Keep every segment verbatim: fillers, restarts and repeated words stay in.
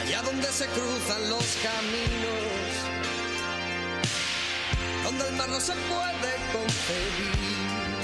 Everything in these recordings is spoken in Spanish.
allá donde se cruzan los caminos, donde el mar no se puede concebir.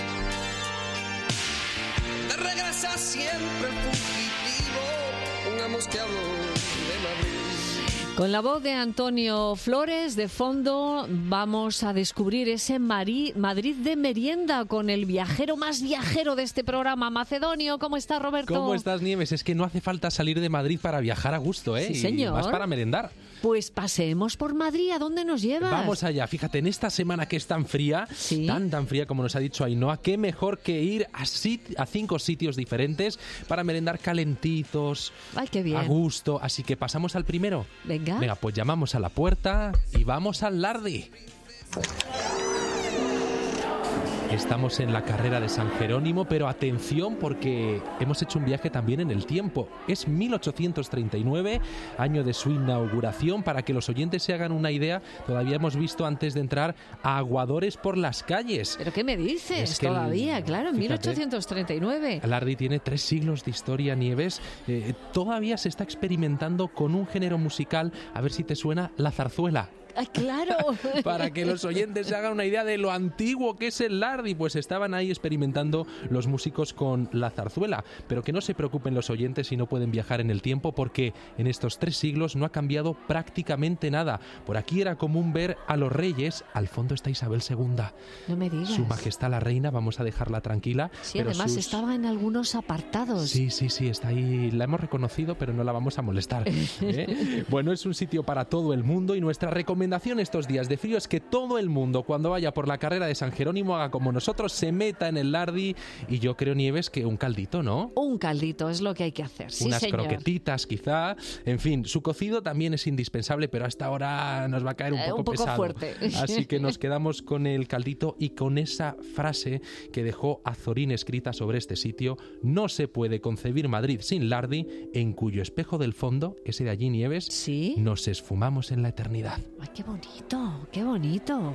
De regresa siempre el fugitivo, un amosqueado de Madrid. Con la voz de Antonio Flores de fondo vamos a descubrir ese Mari- Madrid de merienda con el viajero más viajero de este programa, Macedonio. ¿Cómo estás, Roberto? ¿Cómo estás, Nieves? Es que no hace falta salir de Madrid para viajar a gusto, ¿eh? Sí, señor. Y más para merendar. Pues paseemos por Madrid. ¿A dónde nos llevas? Vamos allá. Fíjate, en esta semana que es tan fría, ¿Sí? tan tan fría como nos ha dicho Ainhoa, qué mejor que ir a, sit- a cinco sitios diferentes para merendar calentitos, Ay, qué bien. a gusto. Así que pasamos al primero. Venga. Venga, pues llamamos a la puerta y vamos al Lardi. Estamos en la carrera de San Jerónimo, pero atención porque hemos hecho un viaje también en el tiempo. Es mil ochocientos treinta y nueve, año de su inauguración. Para que los oyentes se hagan una idea, todavía hemos visto antes de entrar a aguadores por las calles. ¿Pero qué me dices? Es que el- Todavía, claro, en fíjate, mil ochocientos treinta y nueve. Lardi tiene tres siglos de historia, Nieves. Eh, todavía se está experimentando con un género musical, a ver si te suena, la zarzuela. ¡Ay, claro! Para que los oyentes se hagan una idea de lo antiguo que es el Lardi, pues estaban ahí experimentando los músicos con la zarzuela. Pero que no se preocupen los oyentes si no pueden viajar en el tiempo, porque en estos tres siglos no ha cambiado prácticamente nada. Por aquí era común ver a los reyes, al fondo está Isabel segunda. No me digas. Su majestad la reina, vamos a dejarla tranquila. Sí, pero además sus- estaba en algunos apartados. Sí, sí, sí, está ahí. La hemos reconocido, pero no la vamos a molestar. ¿eh? Bueno, es un sitio para todo el mundo y nuestra recomendación estos días de frío es que todo el mundo, cuando vaya por la carrera de San Jerónimo, haga como nosotros, se meta en el Lardi y yo creo, Nieves, que un caldito, ¿no? Un caldito es lo que hay que hacer, sí, Unas señor. croquetitas, quizá. En fin, su cocido también es indispensable, pero hasta ahora nos va a caer un Eh, poco, un poco pesado. fuerte. Así que nos quedamos con el caldito y con esa frase que dejó Azorín escrita sobre este sitio: no se puede concebir Madrid sin Lardi, en cuyo espejo del fondo, ese de allí, Nieves, ¿Sí? nos esfumamos en la eternidad. Ay, qué bonito, qué bonito.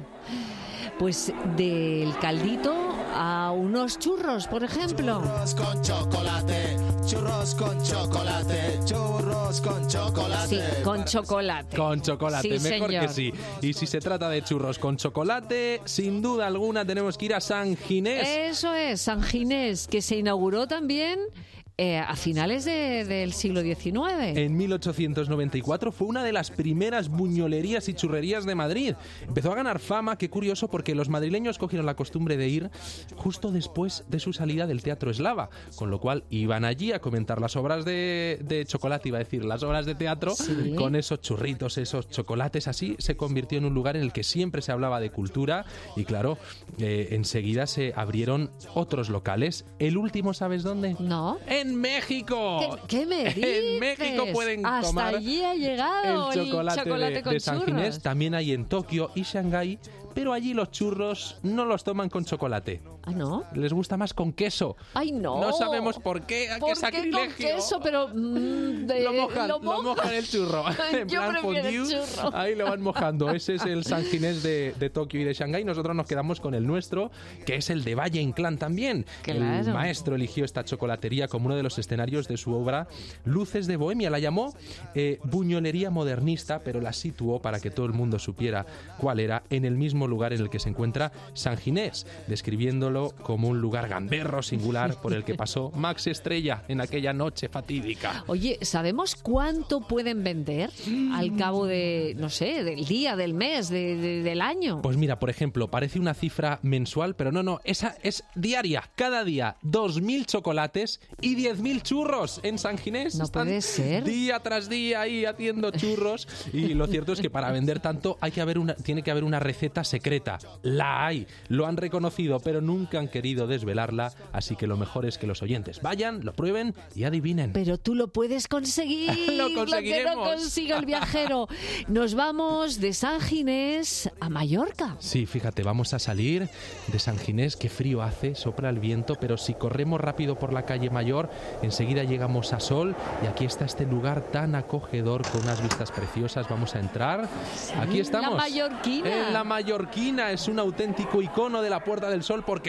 Pues del caldito a unos churros, por ejemplo. Churros con chocolate, churros con chocolate, churros con chocolate. Sí, con chocolate. Con chocolate, Sí, mejor señor. que sí. Y si se trata de churros con chocolate, sin duda alguna tenemos que ir a San Ginés. Eso es, San Ginés, que se inauguró también eh, a finales de- del siglo diecinueve. En mil ochocientos noventa y cuatro fue una de las primeras buñolerías y churrerías de Madrid. Empezó a ganar fama, qué curioso, porque los madrileños cogieron la costumbre de ir justo después de su salida del Teatro Eslava, con lo cual iban allí a comentar las obras de, de chocolate, iba a decir, las obras de teatro, Sí. con esos churritos, esos chocolates. Así se convirtió en un lugar en el que siempre se hablaba de cultura y, claro, eh, enseguida se abrieron otros locales. El último, ¿sabes dónde? ¿No? ¡En México! ¿Qué, qué me dices? En México pueden Hasta tomar allí ha llegado el chocolate, chocolate de, con de San churros. Ginés. También hay en Tokio y Shanghái, pero allí los churros no los toman con chocolate. Ah, ¿no? Les gusta más con queso. ¡Ay, no! No sabemos por qué. ¡Qué ¿Por qué sacrilegio! con queso? Pero mm, de- Lo mojan, lo mojan. mojan el churro. En Yo plan prefiero el fondue, churro. ahí lo van mojando. Ese es el San Ginés de, de Tokio y de Shanghái. Nosotros nos quedamos con el nuestro, que es el de Valle Inclán también. Claro. El maestro eligió esta chocolatería como uno de los escenarios de su obra Luces de Bohemia. La llamó eh, buñolería modernista, pero la situó para que todo el mundo supiera cuál era, en el mismo lugar en el que se encuentra San Ginés, describiéndolo como un lugar gamberro, singular, por el que pasó Max Estrella en aquella noche fatídica. Oye, ¿sabemos cuánto pueden vender al cabo de, no sé, del día, del mes, de- de- del año? Pues mira, por ejemplo, parece una cifra mensual, pero no, no, esa es diaria. Cada día, dos mil chocolates y diez mil churros en San Ginés. No Están puede ser. Día tras día ahí haciendo churros. Y lo cierto es que para vender tanto hay que haber una, tiene que haber una receta secreta. La hay, lo han reconocido, pero nunca han querido desvelarla. Así que lo mejor es que los oyentes vayan, lo prueben y adivinen. Pero tú lo puedes conseguir. Lo Lo que no conseguiremos. consiga el viajero. Nos vamos de San Ginés a Mallorca. Sí, fíjate, vamos a salir de San Ginés, qué frío hace, sopla el viento, pero si corremos rápido por la calle Mayor, enseguida llegamos a Sol y aquí está este lugar tan acogedor con unas vistas preciosas. Vamos a entrar. Aquí estamos. La Mallorquina. En la Mallorquina, es un auténtico icono de la Puerta del Sol porque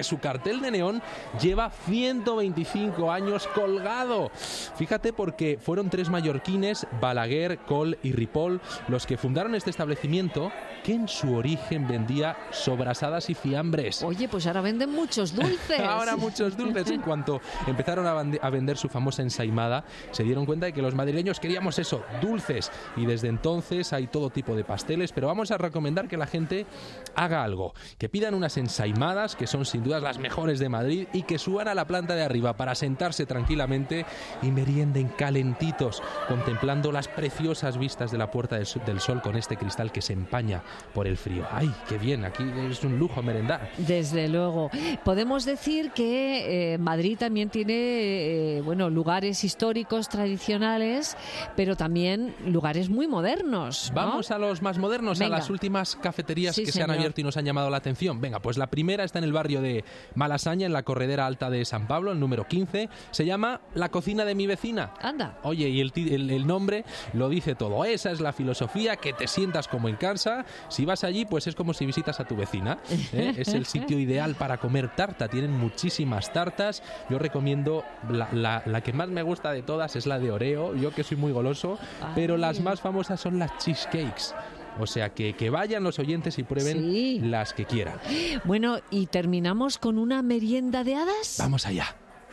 su cartel de neón lleva ciento veinticinco años colgado. Fíjate, porque fueron tres mallorquines, Balaguer, Coll y Ripoll, los que fundaron este establecimiento que en su origen vendía sobrasadas y fiambres. Oye, pues ahora venden muchos dulces. Ahora muchos dulces. En cuanto empezaron a, vende- a vender su famosa ensaimada, se dieron cuenta de que los madrileños queríamos eso, dulces. Y desde entonces hay todo tipo de pasteles, pero vamos a recomendar que la gente haga algo, que pidan unas ensaimadas, que son sin dudas las mejores de Madrid, y que suban a la planta de arriba para sentarse tranquilamente y merienden calentitos, contemplando las preciosas vistas de la Puerta del Sol, del Sol con este cristal que se empaña por el frío. ¡Ay, qué bien! Aquí es un lujo merendar. Desde luego. Podemos decir que eh, Madrid también tiene eh, bueno, lugares históricos, tradicionales, pero también lugares muy modernos, ¿no? Vamos a los más modernos, Venga. a las últimas cafeterías Sí, que se han señor. abierto y nos han llamado la atención. Venga, pues la primera está en el barrio de Malasaña, en la Corredera Alta de San Pablo, el número quince. Se llama La Cocina de mi Vecina. Anda. Oye, y el, ti- el, el nombre lo dice todo. Esa es la filosofía, que te sientas como en casa. Si vas allí, pues es como si visitas a tu vecina, ¿eh? Es el sitio ideal para comer tarta. Tienen muchísimas tartas. Yo recomiendo, la, la, la que más me gusta de todas es la de Oreo. Yo que soy muy goloso, Ay. pero las más famosas son las cheesecakes. O sea, que, que vayan los oyentes y prueben Sí. las que quieran. Bueno, y terminamos con una merienda de hadas. Vamos allá.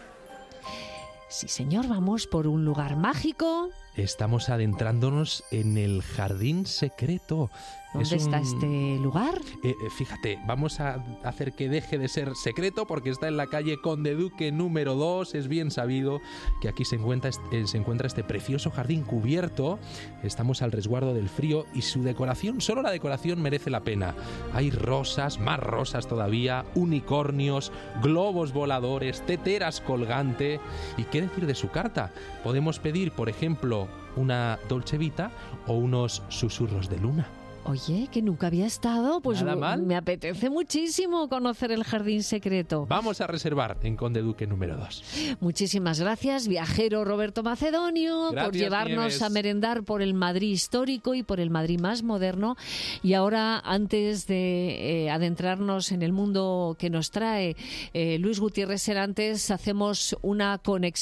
Sí, señor, vamos por un lugar mágico. Estamos adentrándonos en el jardín secreto. ¿Dónde Es está un- este lugar? Eh, eh, fíjate, vamos a hacer que deje de ser secreto porque está en la calle Conde Duque número dos. Es bien sabido que aquí se encuentra, este, eh, se encuentra este precioso jardín cubierto. Estamos al resguardo del frío y su decoración, solo la decoración merece la pena. Hay rosas, más rosas todavía, unicornios, globos voladores, teteras colgante. ¿Y qué decir de su carta? Podemos pedir, por ejemplo, una Dolce Vita o unos susurros de luna. Oye, que nunca había estado, pues Nada mal. me apetece muchísimo conocer el jardín secreto. Vamos a reservar en Conde Duque número dos. Muchísimas gracias, viajero Roberto Macedonio, por Gracias, llevarnos Nieves. a merendar por el Madrid histórico y por el Madrid más moderno. Y ahora, antes de eh, adentrarnos en el mundo que nos trae eh, Luis Gutiérrez Serantes, hacemos una conexión